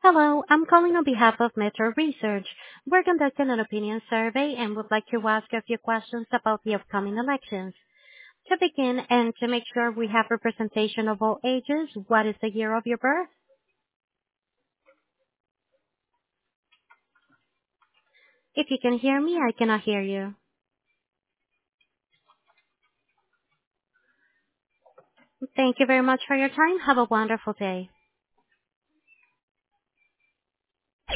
Hello, I'm calling on behalf of Metro Research. We're conducting an opinion survey and would like to ask a few questions about the upcoming elections. To begin and to make sure we have representation of all ages, what is the year of your birth? If you can hear me, I cannot hear you. Thank you very much for your time. Have a wonderful day.